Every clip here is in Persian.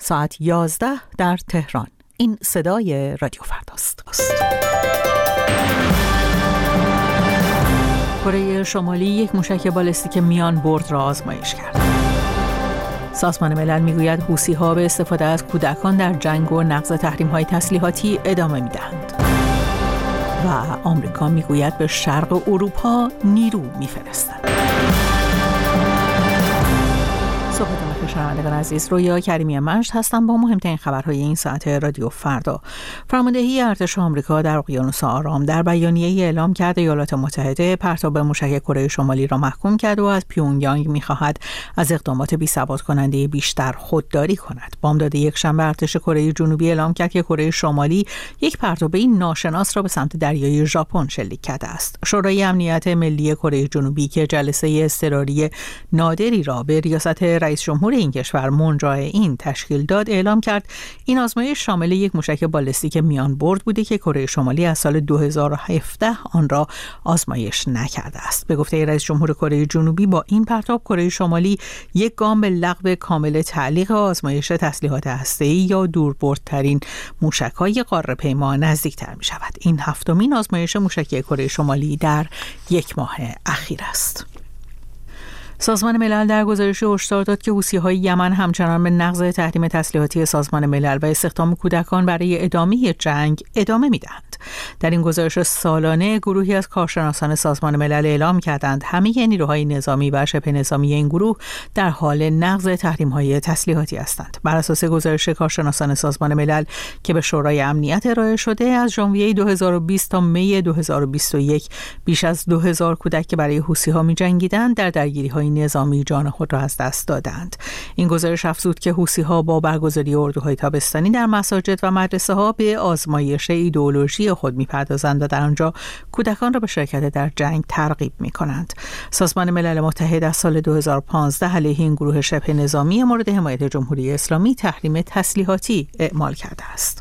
ساعت 11 در تهران. این صدای رادیو فرداست. کره شمالی یک موشک بالستیک میان برد را آزمایش کرد. سازمان ملل میگوید حوثی‌ها به استفاده از کودکان در جنگ و نقض تحریم‌های تسلیحاتی ادامه می‌دهند. و آمریکا میگوید به شرق اروپا نیرو می‌فرستد. صحبتون بخیر شنوندگان عزیز، رویا کریمی مجد هستم با مهمترین خبرهای این ساعت رادیو فردا. فرماندهی ارتش آمریکا در اقیانوس آرام در بیانیه‌ای اعلام کرده ایالات متحده پرتاب موشک کره شمالی را محکوم کرد و از پیونگیانگ می‌خواهد از اقدامات بی‌ثبات کننده بیشتر خودداری کند. بامداد یکشنبه ارتش کره جنوبی اعلام کرد که کره شمالی یک پرتابه ناشناس را به سمت دریای ژاپن شلیک کرده است. شورای امنیت ملی کره جنوبی که جلسه اضطراری نادری را به ریاست رئیس جمهور این کشور مون جائین تشکیل داد اعلام کرد این آزمایش شامل یک موشک بالستیک میان برد بوده که کره شمالی از سال 2017 آن را آزمایش نکرده است. به گفته رئیس جمهور کره جنوبی با این پرتاب کره شمالی یک گام به لغو کامل تعلیق آزمایش تسلیحات هسته‌ای یا دوربردترین موشک‌های قاره پیما نزدیکتر می‌شود. این هفتمین آزمایش موشکی کره شمالی در یک ماه اخیر است. سازمان ملل در گزارشی هشدار داد که حوثی‌های یمن همچنان به نقض تحریم تسلیحاتی سازمان ملل و استخدام کودکان برای ادامه جنگ ادامه می‌دهند. در این گزارش سالانه گروهی از کارشناسان سازمان ملل اعلام کردند همه نیروهای نظامی و شبه نظامی این گروه در حال نقض تحریم‌های تسلیحاتی هستند. بر اساس گزارش کارشناسان سازمان ملل که به شورای امنیت ارائه شده، از ژانویه 2020 تا می 2021 بیش از 2000 کودک که برای حوثی‌ها می‌جنگیدند در درگیری‌های نظامی جان خود را از دست دادند. این گزارش افزود که حوثی‌ها با برگزاری اردوهای تابستانی در مساجد و مدرسه‌ها به آزمایش ایدئولوژی خود می‌پردازند و در آنجا کودکان را به شرکت در جنگ ترغیب می‌کنند. سازمان ملل متحد از سال 2015 علیه این گروه شبه نظامی مورد حمایت جمهوری اسلامی تحریم تسلیحاتی اعمال کرده است.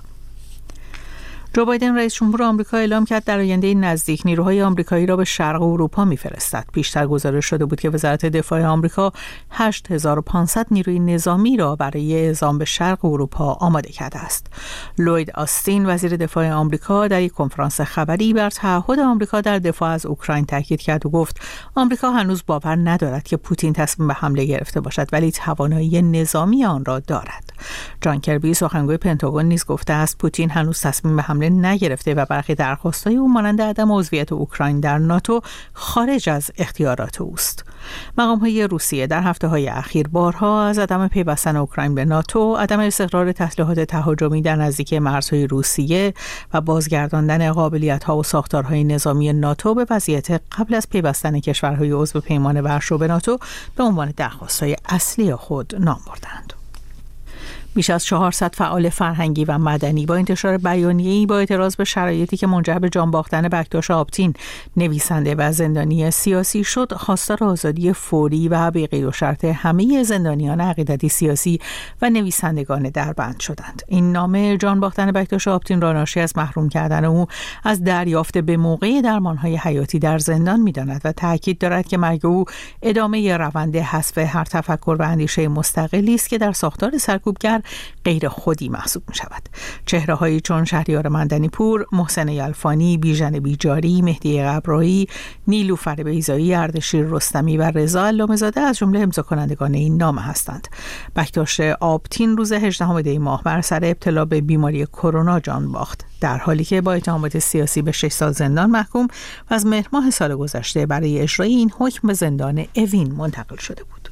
جو بایدن رئیس جمهور آمریکا اعلام کرد در آینده نزدیک نیروهای آمریکایی را به شرق اروپا می‌فرستد. پیشتر گزارش شده بود که وزارت دفاع آمریکا 8500 نیروی نظامی را برای اعزام به شرق اروپا آماده کرده است. لوید آستین وزیر دفاع آمریکا در یک کنفرانس خبری بر تعهد آمریکا در دفاع از اوکراین تاکید کرد و گفت آمریکا هنوز باور ندارد که پوتین تصمیم به حمله گرفته باشد، ولی توانایی نظامی آن را دارد. جان کربی سخنگوی پنتاگون نیز گفته است پوتین هنوز تصمیم به حمله نگرفته و برخی درخواست‌های او مانند عدم عضویت اوکراین در ناتو خارج از اختیارات اوست. مقام‌های روسیه در هفته‌های اخیر بارها از عدم پیوستن اوکراین به ناتو، عدم استقرار تسلیحات تهاجمی در نزدیکی مرزهای روسیه و بازگرداندن قابلیت‌ها و ساختارهای نظامی ناتو به وضعیت قبل از پیوستن کشورهای عضو پیمان ورشو به ناتو به عنوان درخواست‌های اصلی خود نام بردند. بیش از 400 فعال فرهنگی و مدنی با انتشار بیانیه‌ای با اعتراض به شرایطی که منجر به جان باختن بکتاش آبتین نویسنده و زندانی سیاسی شد، خواستار آزادی فوری و بی قید و شرط همه زندانیان عقیدتی سیاسی و نویسندگان دربند شدند. این نامه جان باختن بکتاش آبتین را ناشی از محروم کردن او از دریافت به موقع درمان‌های حیاتی در زندان می‌داند و تاکید دارد که مرگ او ادامه روند حذف هر تفکر و اندیشه مستقلی است که در ساختار سرکوبگر غیر خودی محسوب می شود. چهره‌هایی چون شهریار مندنی پور، محسن یلفانی، بیژن بیجاری، مهدی قبرایی، نیلوفر بیضایی، اردشیر رستمی و رضا علامه‌زاده از جمله امضاکنندگان این نامه هستند. بکتاش آبتین روز 18 دی ماه بر اثر ابتلا به بیماری کرونا جان باخت، در حالی که با اتهامات سیاسی به 6 سال زندان محکوم و از مهر ماه سال گذشته برای اجرای این حکم به زندان اوین منتقل شده بود.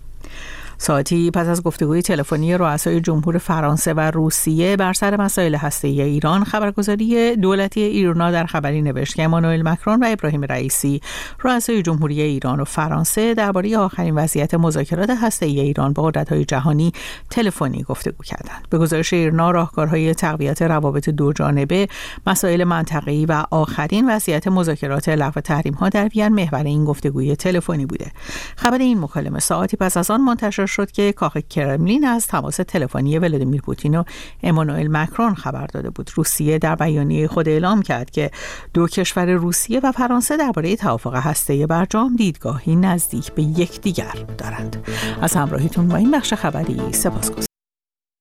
ساعتی پس از گفتگوی تلفنی رؤسای جمهور فرانسه و روسیه بر سر مسائل هسته‌ای ایران، خبرگزاری دولتی ایرنا در خبری نوشت که امانوئل مکرون و ابراهیم رئیسی، رؤسای جمهوری ایران و فرانسه، درباره آخرین وضعیت مذاکرات هسته‌ای ایران با قدرت‌های جهانی تلفنی گفتگو کردند. به گزارش ایرنا، راهکارهای تقویت روابط دوجانبه، مسائل منطقه‌ای و آخرین وضعیت مذاکرات لغو تحریم‌ها در وین محور این گفتگوی تلفنی بوده. خبر این مکالمه ساعتی پس از آن منتشر شد که کاخ کرملین از تماس تلفنی ولادیمیر پوتین و امانوئل مکرون خبر داده بود. روسیه در بیانیه خود اعلام کرد که دو کشور روسیه و فرانسه درباره توافق هسته‌ای برجام دیدگاهی نزدیک به یکدیگر دارند. از همراهیتون با این بخش خبری سپاسگزارم.